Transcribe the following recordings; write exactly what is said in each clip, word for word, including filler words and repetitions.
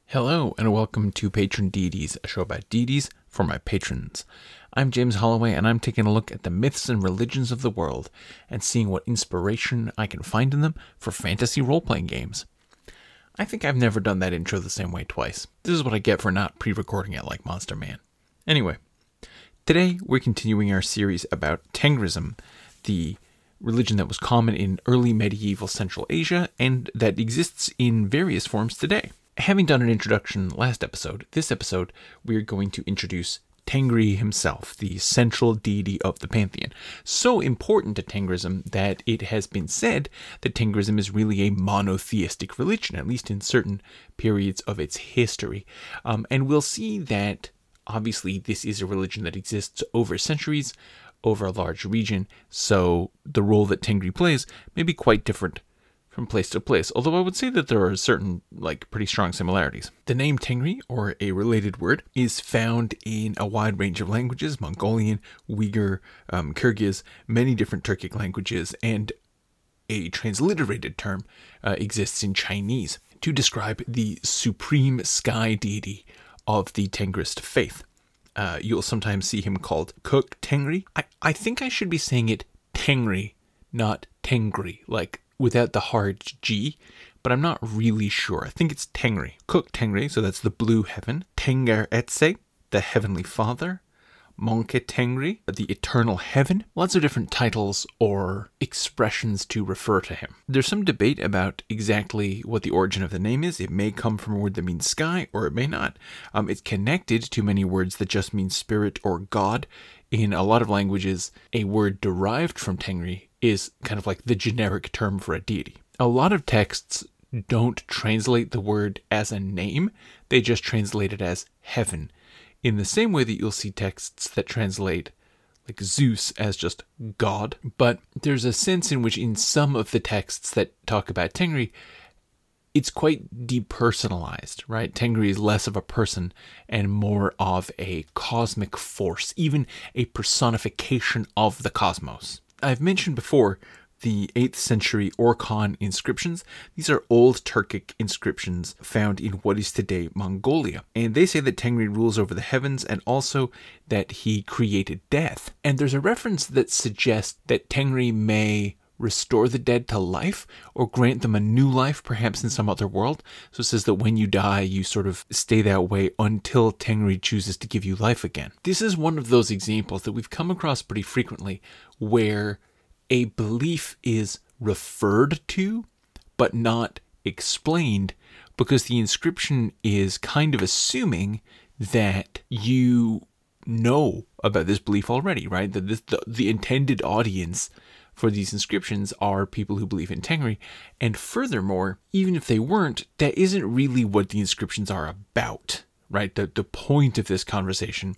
Hello and welcome to Patron Deities, a show about deities for my patrons. I'm James Holloway and I'm taking a look at the myths and religions of the world and seeing what inspiration I can find in them for fantasy role-playing games. I think I've never done that intro the same way twice. This is what I get for not pre-recording it like Monster Man. Anyway, today we're continuing our series about Tengrism, the religion that was common in early medieval Central Asia and that exists in various forms today. Having done an introduction last episode, this episode we're going to introduce Tengri himself, the central deity of the pantheon. So important to Tengrism that it has been said that Tengrism is really a monotheistic religion, at least in certain periods of its history. Um, and we'll see that obviously this is a religion that exists over centuries, over a large region, so the role that Tengri plays may be quite different from place to place, although I would say that there are certain, like, pretty strong similarities. The name Tengri, or a related word, is found in a wide range of languages: Mongolian, Uyghur, um, Kyrgyz, many different Turkic languages, and a transliterated term uh, exists in Chinese to describe the supreme sky deity of the Tengrist faith. Uh, you'll sometimes see him called Kuk Tengri. I, I think I should be saying it Tengri, not Tengri, like without the hard G, but I'm not really sure. I think it's Tengri. Kuk Tengri, so that's the blue heaven. Tenger Etse, the heavenly father. Monke Tengri, the eternal heaven. Lots of different titles or expressions to refer to him. There's some debate about exactly what the origin of the name is. It may come from a word that means sky, or it may not. Um, it's connected to many words that just mean spirit or God. In a lot of languages, a word derived from Tengri is kind of like the generic term for a deity. A lot of texts don't translate the word as a name, they just translate it as heaven, in the same way that you'll see texts that translate like Zeus as just God. But there's a sense in which in some of the texts that talk about Tengri, it's quite depersonalized, right? Tengri is less of a person and more of a cosmic force, even a personification of the cosmos. I've mentioned before the eighth century Orkhon inscriptions. These are old Turkic inscriptions found in what is today Mongolia. And they say that Tengri rules over the heavens and also that he created death. And there's a reference that suggests that Tengri may restore the dead to life or grant them a new life, perhaps in some other world. So it says that when you die, you sort of stay that way until Tengri chooses to give you life again. This is one of those examples that we've come across pretty frequently where a belief is referred to but not explained because the inscription is kind of assuming that you know about this belief already, right? That this, the, the intended audience for these inscriptions are people who believe in Tengri. And furthermore, even if they weren't, that isn't really what the inscriptions are about, right? The, the point of this conversation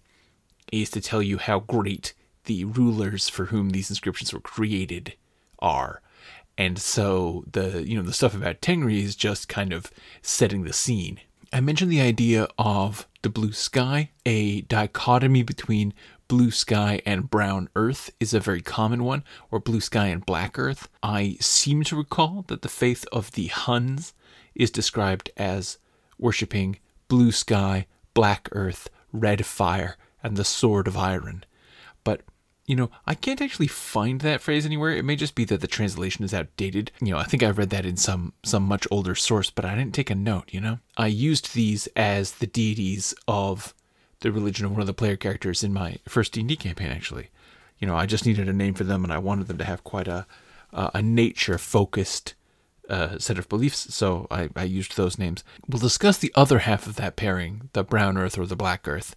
is to tell you how great the rulers for whom these inscriptions were created are. And so the, you know, the stuff about Tengri is just kind of setting the scene. I mentioned the idea of the blue sky. A dichotomy between blue sky and brown earth is a very common one, or blue sky and black earth. I seem to recall that the faith of the Huns is described as worshipping blue sky, black earth, red fire, and the sword of iron. But, you know, I can't actually find that phrase anywhere. It may just be that the translation is outdated. You know, I think I read that in some some much older source, but I didn't take a note, you know? I used these as the deities of the religion of one of the player characters in my first D and D campaign, actually. You know, I just needed a name for them, and I wanted them to have quite a uh, a nature-focused uh, set of beliefs, so I, I used those names. We'll discuss the other half of that pairing, the brown earth or the black earth,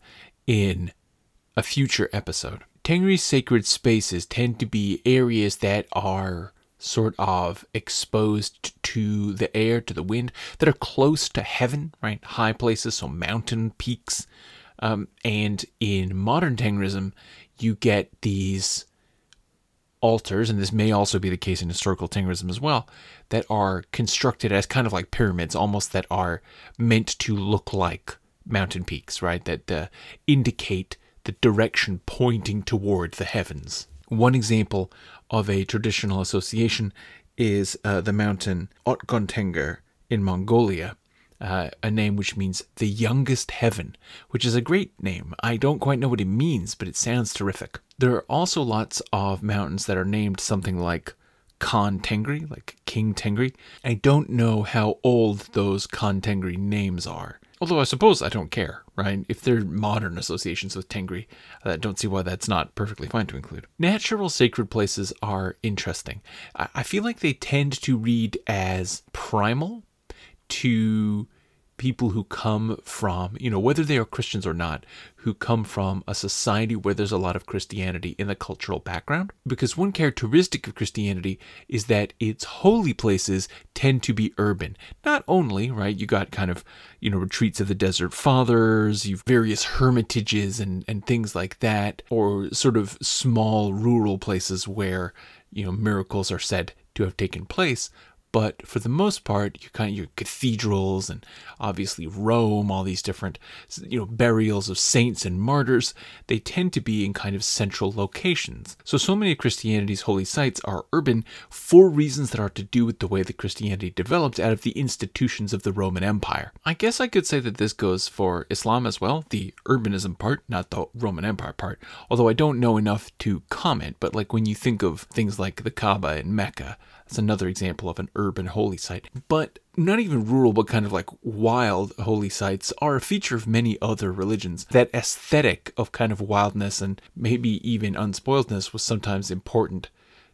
in a future episode. Tengri's sacred spaces tend to be areas that are sort of exposed to the air, to the wind, that are close to heaven, right? High places, so mountain peaks. Um, and in modern Tengrism, you get these altars, and this may also be the case in historical Tengrism as well, that are constructed as kind of like pyramids, almost that are meant to look like mountain peaks, right? That uh, indicate the direction pointing toward the heavens. One example of a traditional association is uh, the mountain Otgontenger in Mongolia, uh, a name which means the youngest heaven, which is a great name. I don't quite know what it means, but it sounds terrific. There are also lots of mountains that are named something like Khan Tengri, like King Tengri. I don't know how old those Khan Tengri names are. Although I suppose I don't care, right? If they're modern associations with Tengri, I don't see why that's not perfectly fine to include. Natural sacred places are interesting. I feel like they tend to read as primal to people who come from, you know, whether they are Christians or not, who come from a society where there's a lot of Christianity in the cultural background. Because one characteristic of Christianity is that its holy places tend to be urban. Not only, right, you got kind of, you know, retreats of the Desert Fathers, you've various hermitages and, and things like that, or sort of small rural places where, you know, miracles are said to have taken place. But for the most part, you kind of your cathedrals and obviously Rome, all these different, you know, burials of saints and martyrs, they tend to be in kind of central locations. So, so many of Christianity's holy sites are urban for reasons that are to do with the way that Christianity developed out of the institutions of the Roman Empire. I guess I could say that this goes for Islam as well, the urbanism part, not the Roman Empire part, although I don't know enough to comment. But like when you think of things like the Kaaba in Mecca, that's another example of an urban holy site. But not even rural, but kind of like wild holy sites are a feature of many other religions. That aesthetic of kind of wildness and maybe even unspoiledness was sometimes important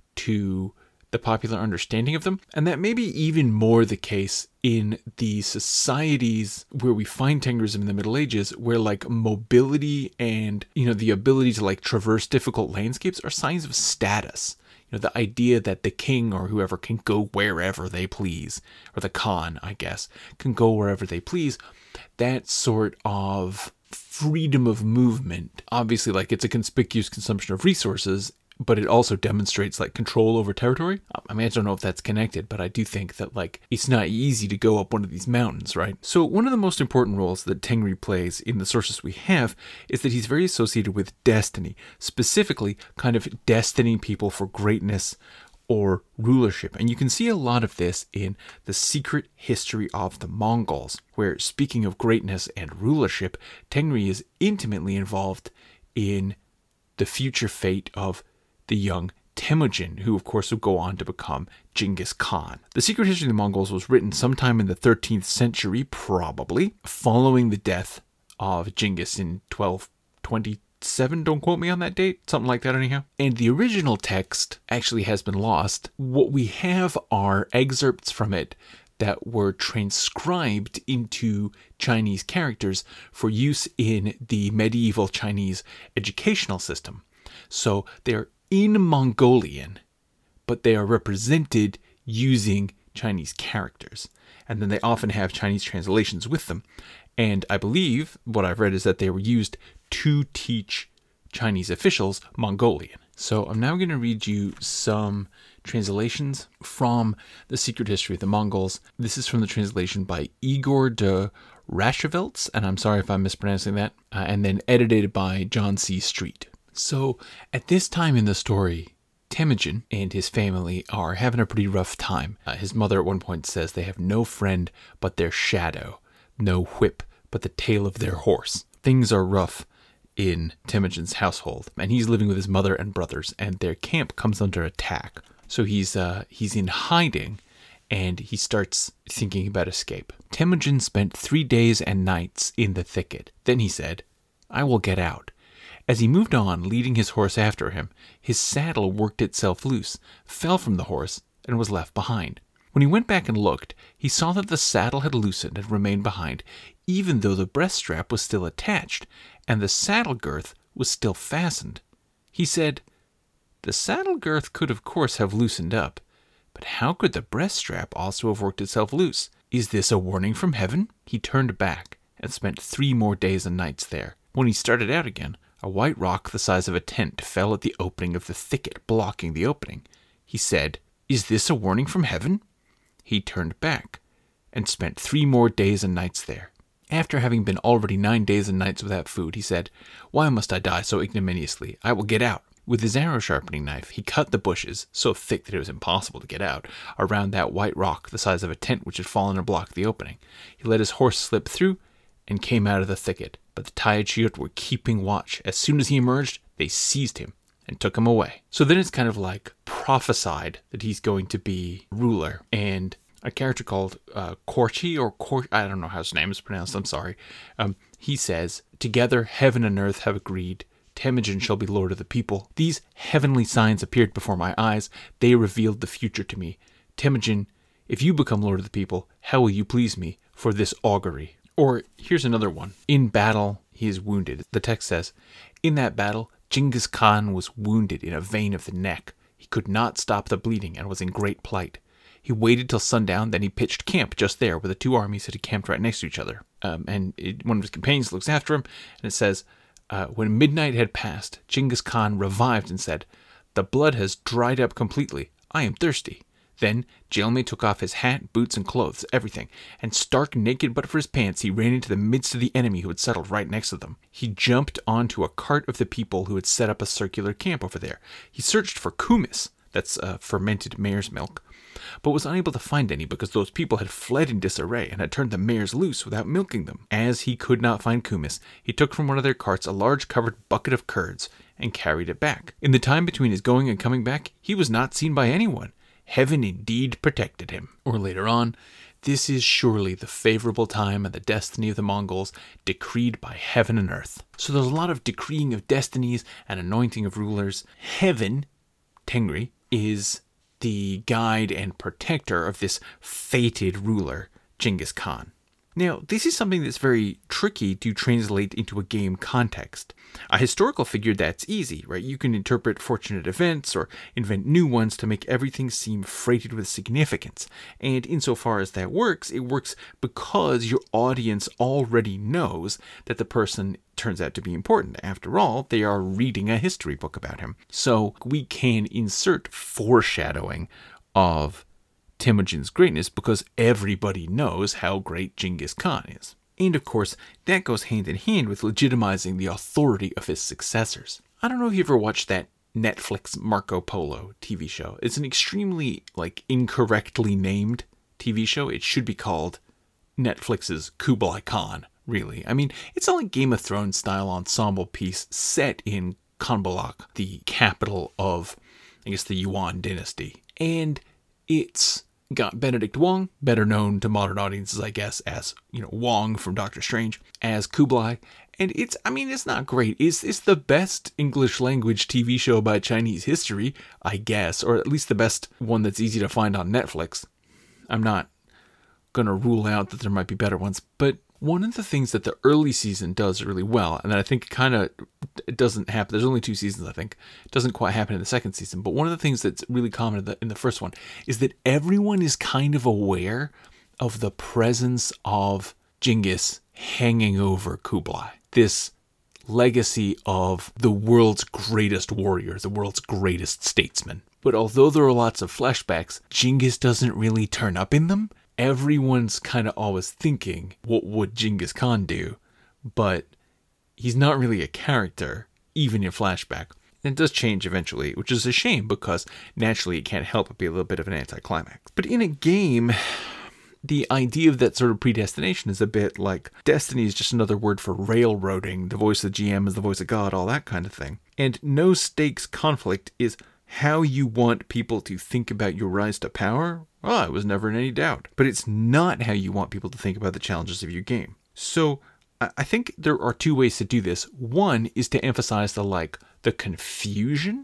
to the popular understanding of them. And that may be even more the case in the societies where we find Tengrism in the Middle Ages, where like mobility and, you know, the ability to like traverse difficult landscapes are signs of status. You know, the idea that the king or whoever can go wherever they please, or the Khan, I guess, can go wherever they please, that sort of freedom of movement, obviously, like, it's a conspicuous consumption of resources, but it also demonstrates like control over territory. I mean, I don't know if that's connected, but I do think that like it's not easy to go up one of these mountains, right? So one of the most important roles that Tengri plays in the sources we have is that he's very associated with destiny, specifically kind of destining people for greatness or rulership. And you can see a lot of this in The Secret History of the Mongols, where, speaking of greatness and rulership, Tengri is intimately involved in the future fate of the young Temujin, who of course would go on to become Genghis Khan. The Secret History of the Mongols was written sometime in the thirteenth century, probably, following the death of Genghis in twelve twenty-seven, don't quote me on that date, something like that anyhow. And the original text actually has been lost. What we have are excerpts from it that were transcribed into Chinese characters for use in the medieval Chinese educational system. So they're in Mongolian, but they are represented using Chinese characters. And then they often have Chinese translations with them. And I believe what I've read is that they were used to teach Chinese officials Mongolian. So I'm now going to read you some translations from The Secret History of the Mongols. This is from the translation by Igor de Rascheveltz, and I'm sorry if I'm mispronouncing that, uh, and then edited by John C. Street. So, at this time in the story, Temujin and his family are having a pretty rough time. Uh, his mother at one point says they have no friend but their shadow, no whip but the tail of their horse. Things are rough in Temujin's household, and he's living with his mother and brothers, and their camp comes under attack. So he's uh, he's in hiding, and he starts thinking about escape. Temujin spent three days and nights in the thicket. Then he said, "I will get out." As he moved on, leading his horse after him, his saddle worked itself loose, fell from the horse, and was left behind. When he went back and looked, he saw that the saddle had loosened and remained behind, even though the breast strap was still attached, and the saddle girth was still fastened. He said, "The saddle girth could of course have loosened up, but how could the breast strap also have worked itself loose? Is this a warning from heaven?" He turned back and spent three more days and nights there. When he started out again, a white rock the size of a tent fell at the opening of the thicket, blocking the opening. He said, "Is this a warning from heaven?" He turned back and spent three more days and nights there. After having been already nine days and nights without food, he said, "Why must I die so ignominiously? I will get out." With his arrow sharpening knife, he cut the bushes, so thick that it was impossible to get out, around that white rock the size of a tent which had fallen and blocked the opening. He let his horse slip through and came out of the thicket, but the Taoiseach were keeping watch. As soon as he emerged, they seized him and took him away. So then it's kind of like prophesied that he's going to be ruler, and a character called uh, Korchi, or Kor- I don't know how his name is pronounced, I'm sorry. Um, he says, "Together heaven and earth have agreed. Temujin shall be lord of the people. These heavenly signs appeared before my eyes. They revealed the future to me. Temujin, if you become lord of the people, how will you please me for this augury?" Or here's another one. In battle, he is wounded. The text says, "In that battle, Genghis Khan was wounded in a vein of the neck. He could not stop the bleeding and was in great plight. He waited till sundown, then he pitched camp just there where the two armies had camped right next to each other. Um, and it, one of his companions looks after him, and it says, uh, when midnight had passed, Genghis Khan revived and said, 'The blood has dried up completely. I am thirsty.' Then Jelme took off his hat, boots, and clothes, everything, and stark naked but for his pants, he ran into the midst of the enemy who had settled right next to them. He jumped onto a cart of the people who had set up a circular camp over there. He searched for kumis, that's uh, fermented mare's milk, but was unable to find any because those people had fled in disarray and had turned the mares loose without milking them. As he could not find kumis, he took from one of their carts a large covered bucket of curds and carried it back. In the time between his going and coming back, he was not seen by anyone. Heaven indeed protected him." Or later on, "This is surely the favorable time and the destiny of the Mongols, decreed by heaven and earth." So there's a lot of decreeing of destinies and anointing of rulers. Heaven, Tengri, is the guide and protector of this fated ruler, Genghis Khan. Now, this is something that's very tricky to translate into a game context. A historical figure, that's easy, right? You can interpret fortunate events or invent new ones to make everything seem freighted with significance. And insofar as that works, it works because your audience already knows that the person turns out to be important. After all, they are reading a history book about him. So we can insert foreshadowing of Temujin's greatness because everybody knows how great Genghis Khan is. And of course, that goes hand in hand with legitimizing the authority of his successors. I don't know if you ever watched that Netflix Marco Polo T V show. It's an extremely, like, incorrectly named T V show. It should be called Netflix's Kublai Khan, really. I mean, it's a like Game of Thrones style ensemble piece set in Khanbalak, the capital of, I guess, the Yuan dynasty. And it's got Benedict Wong, better known to modern audiences, I guess, as, you know, Wong from Doctor Strange, as Kublai. And it's, I mean, it's not great. It's, it's the best English language T V show about Chinese history, I guess, or at least the best one that's easy to find on Netflix. I'm not going to rule out that there might be better ones, but one of the things that the early season does really well, and that I think kind of it doesn't happen, there's only two seasons, I think, it doesn't quite happen in the second season, but one of the things that's really common in the, in the first one is that everyone is kind of aware of the presence of Genghis hanging over Kublai. This legacy of the world's greatest warrior, the world's greatest statesman. But although there are lots of flashbacks, Genghis doesn't really turn up in them. Everyone's kind of always thinking, what would Genghis Khan do? But he's not really a character, even in flashback. And it does change eventually, which is a shame because naturally it can't help but be a little bit of an anticlimax. But in a game, the idea of that sort of predestination is a bit like destiny is just another word for railroading. The voice of the G M is the voice of God, all that kind of thing. And no stakes conflict is how you want people to think about your rise to power. Oh, it was never in any doubt. But it's not how you want people to think about the challenges of your game. So I think there are two ways to do this. One is to emphasize the like the confusion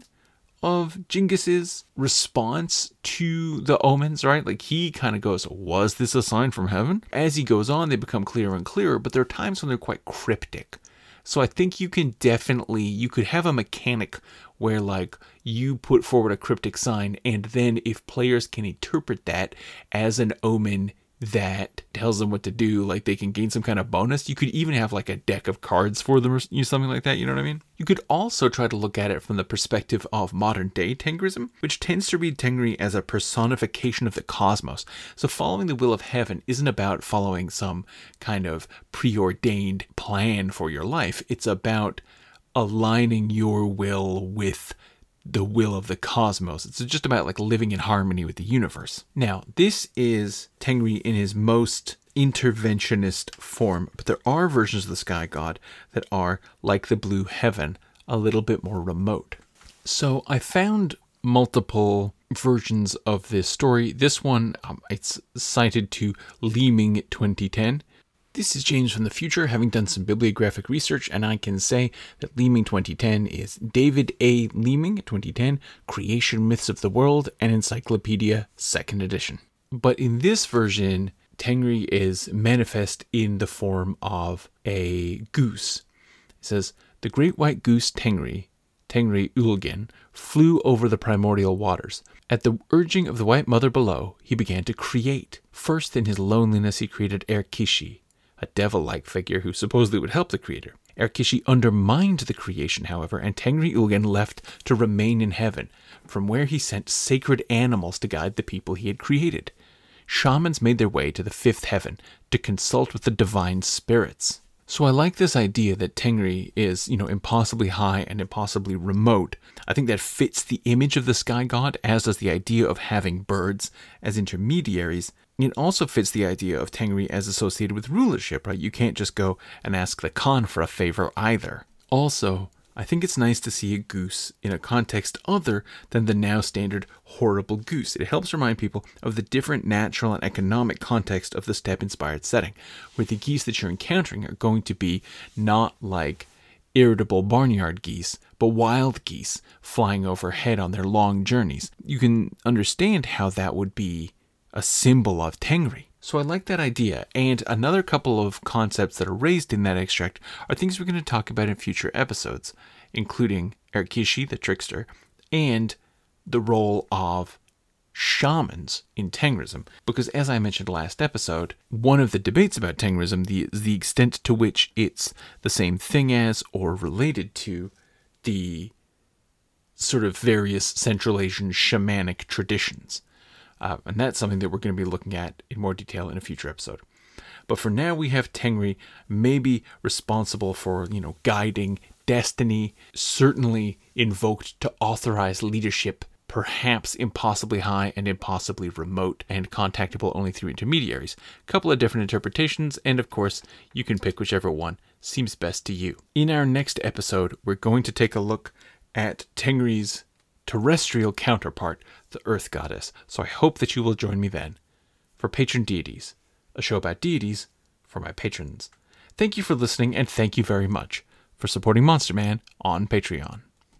of Genghis's response to the omens, right? Like he kind of goes, was this a sign from heaven? As he goes on, they become clearer and clearer, but there are times when they're quite cryptic. So I think you can definitely, you could have a mechanic where like you put forward a cryptic sign, and then if players can interpret that as an omen that tells them what to do, like they can gain some kind of bonus. You could even have like a deck of cards for them or something like that, you know what I mean? You could also try to look at it from the perspective of modern day Tengrism, which tends to read Tengri as a personification of the cosmos. So following the will of heaven isn't about following some kind of preordained plan for your life. It's about aligning your will with the will of the cosmos. It's just about like living in harmony with the universe. Now, this is Tengri in his most interventionist form, but there are versions of the sky god that are, like the blue heaven, a little bit more remote. So I found multiple versions of this story. This one, um, it's cited to Leeming twenty ten. This is James from the future, having done some bibliographic research, and I can say that Leeming twenty ten is David A. Leeming twenty ten, Creation Myths of the World, and Encyclopedia, second edition. But in this version, Tengri is manifest in the form of a goose. It says, the great white goose Tengri, Tengri Ulgen, flew over the primordial waters. At the urging of the white mother below, he began to create. First, in his loneliness, he created Erkishi, a devil-like figure who supposedly would help the creator. Erkishi undermined the creation, however, and Tengri Ulgen left to remain in heaven, from where he sent sacred animals to guide the people he had created. Shamans made their way to the fifth heaven to consult with the divine spirits. So I like this idea that Tengri is, you know, impossibly high and impossibly remote. I think that fits the image of the sky god, as does the idea of having birds as intermediaries. It also fits the idea of Tengri as associated with rulership, right? You can't just go and ask the Khan for a favor either. Also, I think it's nice to see a goose in a context other than the now standard horrible goose. It helps remind people of the different natural and economic context of the steppe-inspired setting, where the geese that you're encountering are going to be not like irritable barnyard geese, but wild geese flying overhead on their long journeys. You can understand how that would be a symbol of Tengri. So I like that idea, and another couple of concepts that are raised in that extract are things we're going to talk about in future episodes, including Erkishi, the trickster, and the role of shamans in Tengrism. Because as I mentioned last episode, one of the debates about Tengrism the, is the extent to which it's the same thing as or related to the sort of various Central Asian shamanic traditions. Uh, and that's something that we're going to be looking at in more detail in a future episode. But for now, we have Tengri maybe responsible for, you know, guiding destiny, certainly invoked to authorize leadership, perhaps impossibly high and impossibly remote and contactable only through intermediaries. A couple of different interpretations, and of course, you can pick whichever one seems best to you. In our next episode, we're going to take a look at Tengri's terrestrial counterpart, the Earth Goddess. So I hope that you will join me then for Patron Deities, a show about deities for my patrons. Thank you for listening, and thank you very much for supporting Monster Man on Patreon.